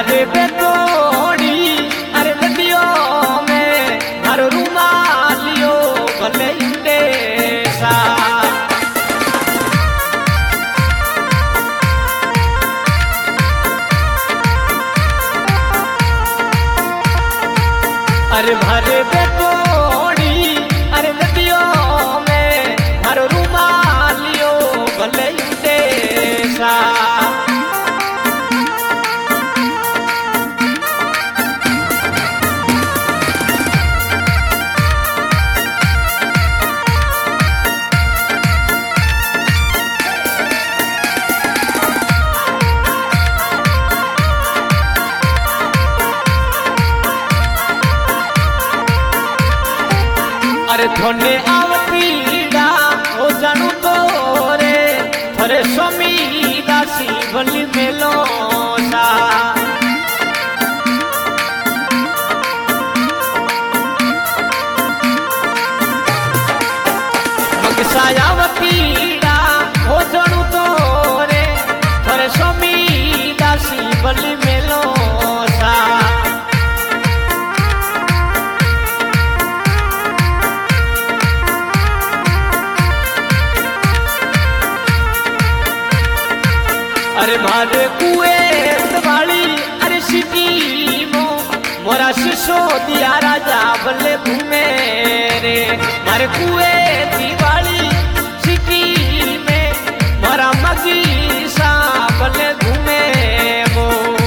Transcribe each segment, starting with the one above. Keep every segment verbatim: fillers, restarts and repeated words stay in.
भारे पे तोड़ी अरे नदियों में हर रुमालियो भले इंडेसा अरे भारे पे तोड़ी अरे नदियों में हर रुमालियो भले इंडेसा अरे थोने आवतीड़ा ओ जानू तो रे थरे स्वामी दासी भली मेलो सा मगसायावतीड़ा ओ जानू तो रे थरे स्वामी दासी भली मेलो सा अरे मारे कुएं वाली अरे सिटी मो मोरा शिशो दिया राजा भले घूमे रे मारे कुएं दिवाली सिटी में मोरा मगी सा भले घूमे मो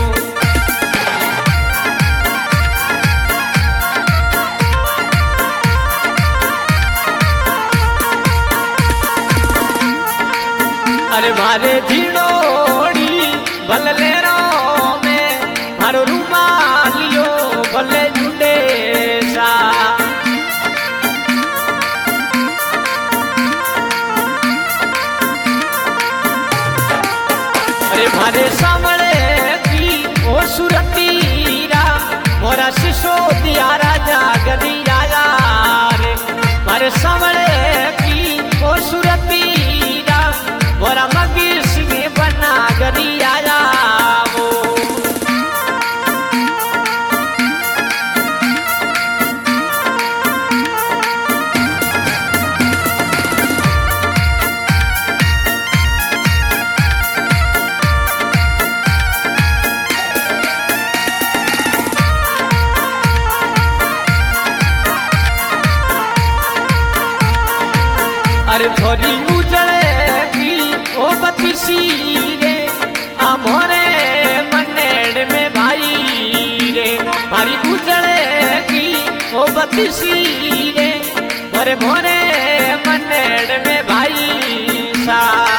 अरे मारे झीणो भले लेरो में हर रुमालियो भले जुडेसा अरे भारे सामने की ओ सुरतीरा मोरा शिशो दिया राजा गदी राजा रे मारे सामने की ओ सुरतीरा मोरा मगी सिंह बना गदी आया वो अरे थोड़ी उजड़ेगी ओ बतीसी रे आमोरे मनेड़ में भाई रे मारी उजड़ेगी ओ बतीसी रे मोरे मोरे मनेड़ में भाई सा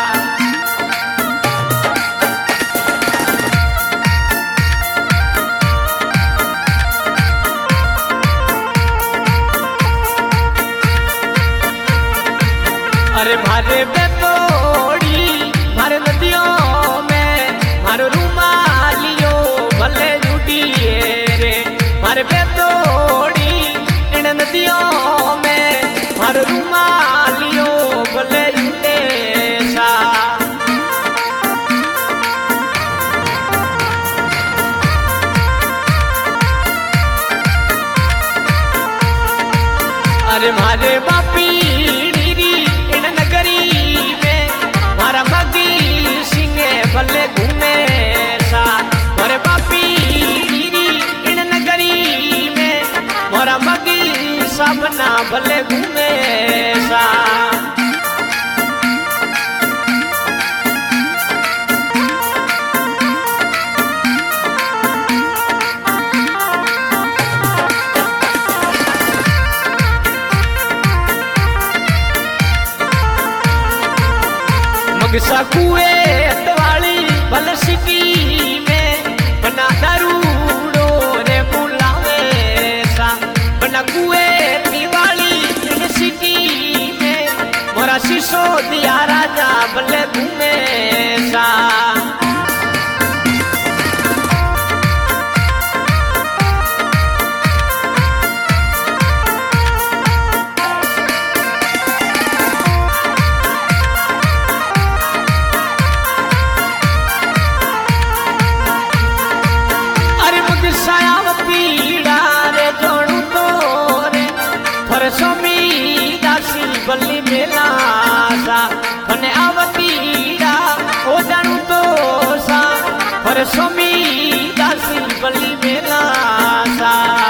अरे भारे पे तोड़ी मारे नदियों में मारो रुमालियो भले जुटिए रे मारे पे तोड़ी इन नदियों में मारो रुमालियो भले जुटेसा अरे मारे बापी भले घूमे सा मोरे पापी इन नगरी में मोरा मगी सबना भले घूमे सा मगसा कुएं वाली भल सिटी में बना दरूड़ो रे बुलावे सा बना कुएं दिवाली इन सिटी में मोरा शिशो दिया राजा भले घूमे सा मेला सा फने आवतीड़ा ओ जानू तो सा पर स्वामी दासी बली मेला सा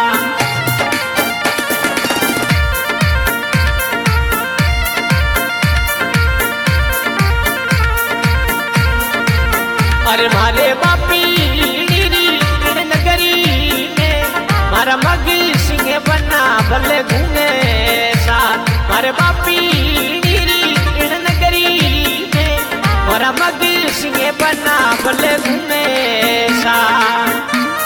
अरे मारे बापी नगरी में मारा मगी सिंह बना भले घूमे साथ मारे बापी नगरी में मारा मगी सिंह बना भले घूमे साथ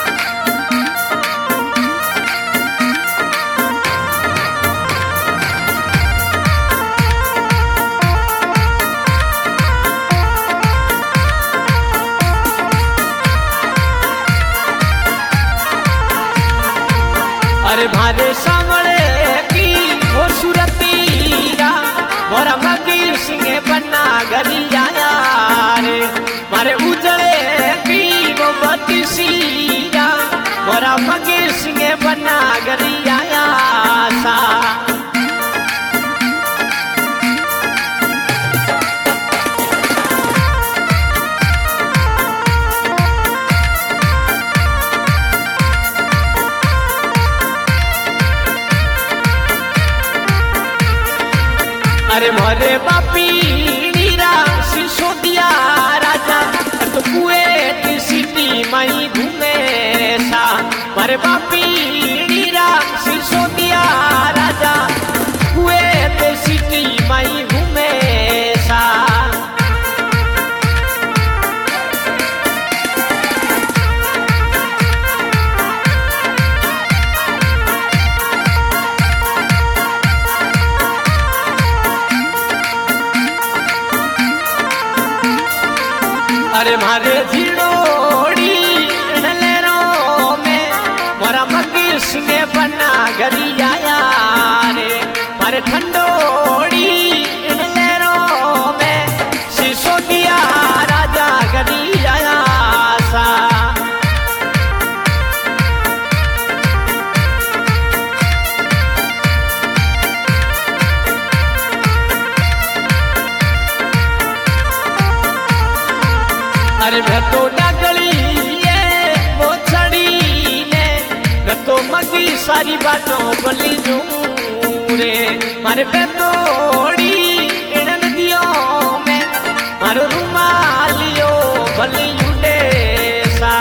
अरे भारे सामने की वो सूरतीरा मोरा मगीर सिंह बना गली आया रे मारे उजड़े की वो बत्ती सीरा मोरा मगीर सिंह बना गली आया सा अरे मोरे बापी नीरा सिसोदिया राजा तो कुएत सिटी मई घूमे सा मारे बापी नीरा सिसोदिया राजा कुएत सिटी मई घूमे सा अरे मारे झिड़ोड़ी नलेरों में मोरा मगीर सिंह बना गली आया रे मारे ठंडोड़ी नलेरों में सिसोदिया राजा गली आया सा अरे मैं तो डगली ये वो छड़ी ने मैं तो मगी सारी बातों बली दूं रे मारे पे तोड़ी इन नदियों में मारो रुमालियो बली उड़े सा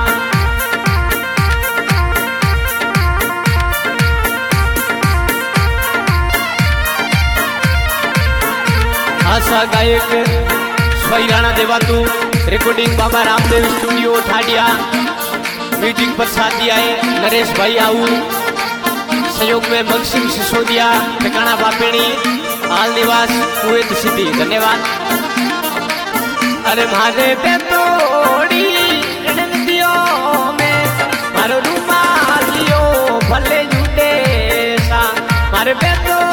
आशा गायक स्वई राणा देवातू रिकॉर्डिंग बाबा रामदेव स्टूडियो ठाडिया म्यूजिक पर साथ दिया है नरेश भाई आऊ सहयोग में मगसिंह सिसोदिया ठिकाना बापेणी हाल निवास कुवैत सिटी धन्यवाद। अरे मारे पे तोड़ी नदियों में मारो रुमालियो भले जुटे सा मारे पे